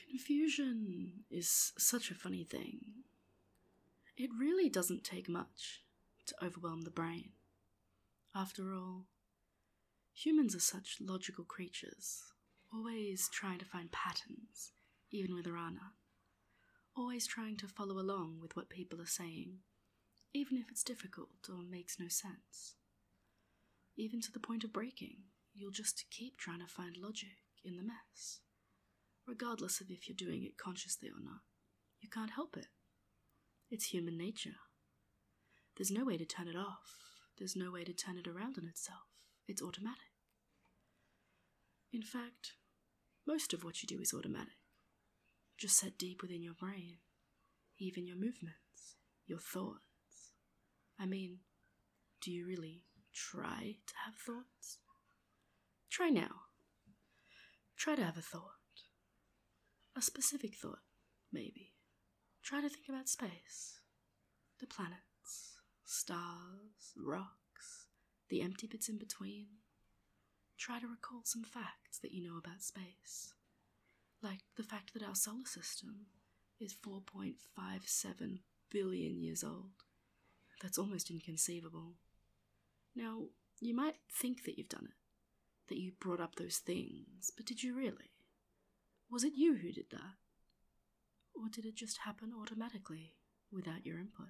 Confusion is such a funny thing. It really doesn't take much to overwhelm the brain. After all, humans are such logical creatures, always trying to find patterns, even when there are none. Always trying to follow along with what people are saying, even if it's difficult or makes no sense. Even to the point of breaking, you'll just keep trying to find logic in the mess. Regardless of if you're doing it consciously or not, you can't help it. It's human nature. There's no way to turn it off. There's no way to turn it around on itself. It's automatic. In fact, most of what you do is automatic. Just set deep within your brain. Even your movements, your thoughts. I mean, do you really try to have thoughts? Try now. Try to have a thought. A specific thought, maybe. Try to think about space. The planets, stars, rocks, the empty bits in between. Try to recall some facts that you know about space. Like the fact that our solar system is 4.57 billion years old. That's almost inconceivable. Now, you might think that you've done it, that you brought up those things, but did you really? Was it you who did that? Or did it just happen automatically, without your input?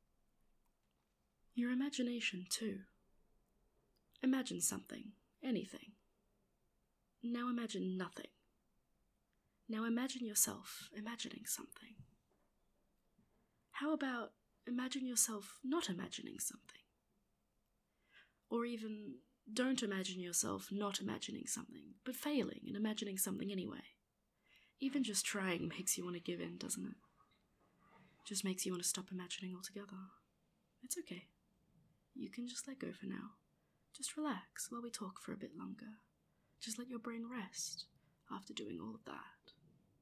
Your imagination, too. Imagine something, anything. Now imagine nothing. Now imagine yourself imagining something. How about imagine yourself not imagining something? Or even, don't imagine yourself not imagining something, but failing and imagining something anyway. Even just trying makes you want to give in, doesn't it? Just makes you want to stop imagining altogether. It's okay. You can just let go for now. Just relax while we talk for a bit longer. Just let your brain rest after doing all of that.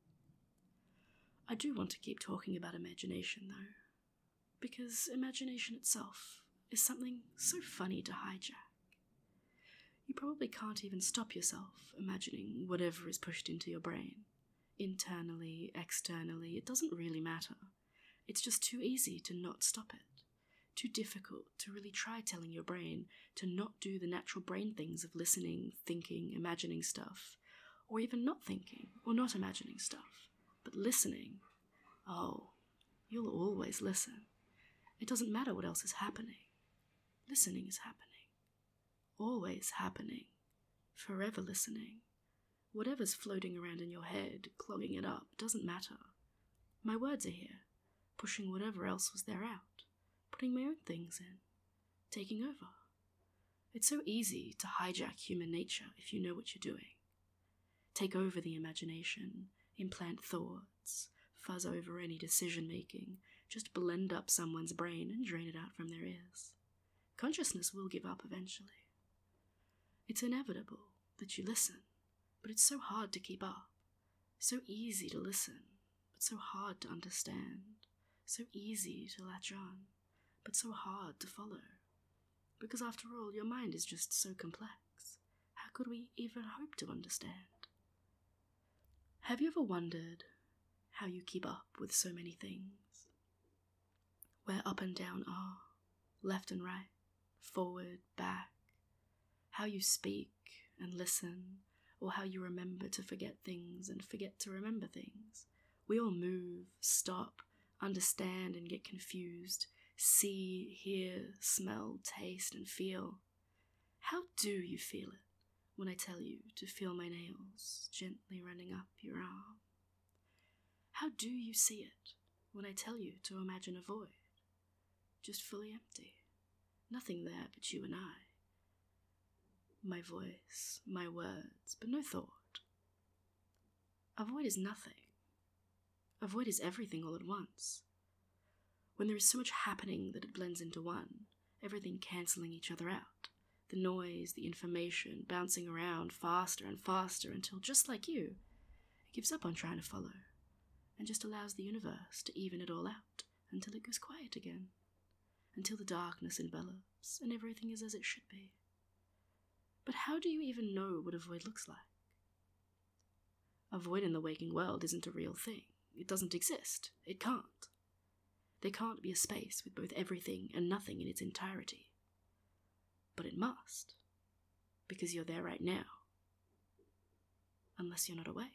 I do want to keep talking about imagination, though, because imagination itself is something so funny to hijack. You probably can't even stop yourself imagining whatever is pushed into your brain. Internally, externally, it doesn't really matter. It's just too easy to not stop it. Too difficult to really try telling your brain to not do the natural brain things of listening, thinking, imagining stuff, or even not thinking or not imagining stuff. But listening, oh, you'll always listen. It doesn't matter what else is happening. Listening is happening. Always happening. Forever listening. Whatever's floating around in your head, clogging it up, doesn't matter. My words are here, pushing whatever else was there out, putting my own things in, taking over. It's so easy to hijack human nature if you know what you're doing. Take over the imagination, implant thoughts, fuzz over any decision-making, just blend up someone's brain and drain it out from their ears. Consciousness will give up eventually. It's inevitable that you listen, but it's so hard to keep up. So easy to listen, but so hard to understand. So easy to latch on, but so hard to follow. Because after all, your mind is just so complex. How could we even hope to understand? Have you ever wondered how you keep up with so many things? Where up and down are, left and right, forward, back, how you speak and listen, or how you remember to forget things and forget to remember things. We all move, stop, understand and get confused, see, hear, smell, taste and feel. How do you feel it when I tell you to feel my nails gently running up your arm? How do you see it when I tell you to imagine a void, just fully empty, nothing there but you and I? My voice, my words, but no thought. A void is nothing. A void is everything all at once. When there is so much happening that it blends into one, everything cancelling each other out. The noise, the information, bouncing around faster and faster until, just like you, it gives up on trying to follow and just allows the universe to even it all out until it goes quiet again, until the darkness envelops and everything is as it should be. But how do you even know what a void looks like? A void in the waking world isn't a real thing. It doesn't exist. It can't. There can't be a space with both everything and nothing in its entirety. But it must, because you're there right now. Unless you're not awake.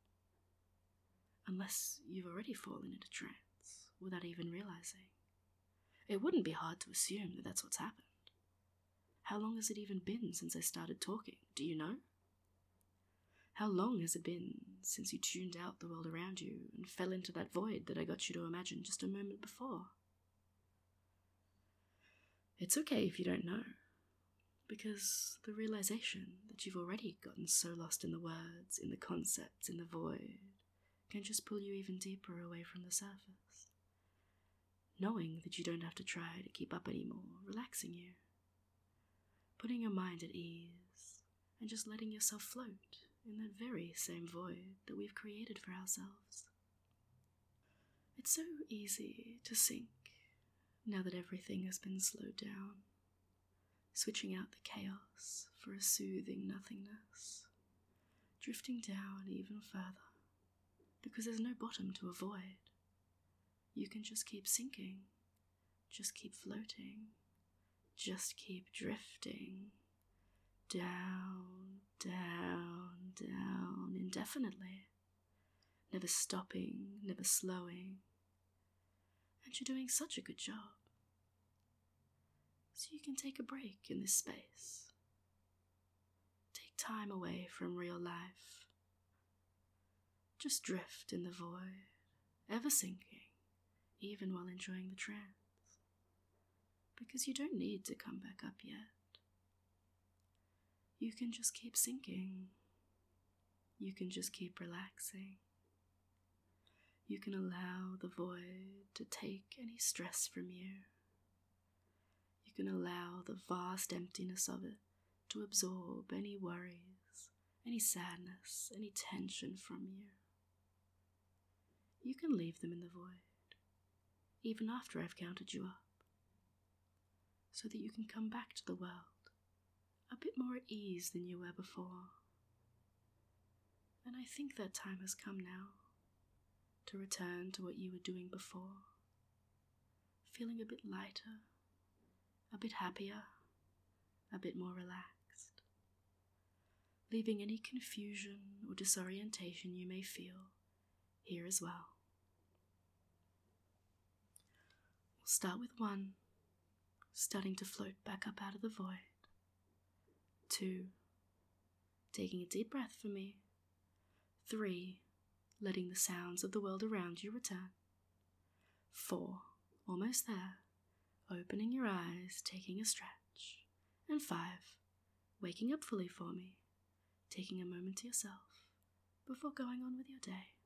Unless you've already fallen into trance without even realizing. It wouldn't be hard to assume that that's what's happened. How long has it even been since I started talking? Do you know? How long has it been since you tuned out the world around you and fell into that void that I got you to imagine just a moment before? It's okay if you don't know, because the realization that you've already gotten so lost in the words, in the concepts, in the void, can just pull you even deeper away from the surface. Knowing that you don't have to try to keep up anymore, relaxing you. Putting your mind at ease, and just letting yourself float in that very same void that we've created for ourselves. It's so easy to sink now that everything has been slowed down, switching out the chaos for a soothing nothingness, drifting down even further, because there's no bottom to avoid. You can just keep sinking, just keep floating, just keep drifting, down, down, down, indefinitely, never stopping, never slowing. And you're doing such a good job. So you can take a break in this space. Take time away from real life. Just drift in the void, ever sinking, even while enjoying the trance. Because you don't need to come back up yet. You can just keep sinking. You can just keep relaxing. You can allow the void to take any stress from you. You can allow the vast emptiness of it to absorb any worries, any sadness, any tension from you. You can leave them in the void, even after I've counted you up, so that you can come back to the world a bit more at ease than you were before. And I think that time has come now to return to what you were doing before, feeling a bit lighter, a bit happier, a bit more relaxed, leaving any confusion or disorientation you may feel here as well. We'll start with 1, starting to float back up out of the void. 2, taking a deep breath for me. 3, letting the sounds of the world around you return. 4, almost there, opening your eyes, taking a stretch. And 5, waking up fully for me, taking a moment to yourself before going on with your day.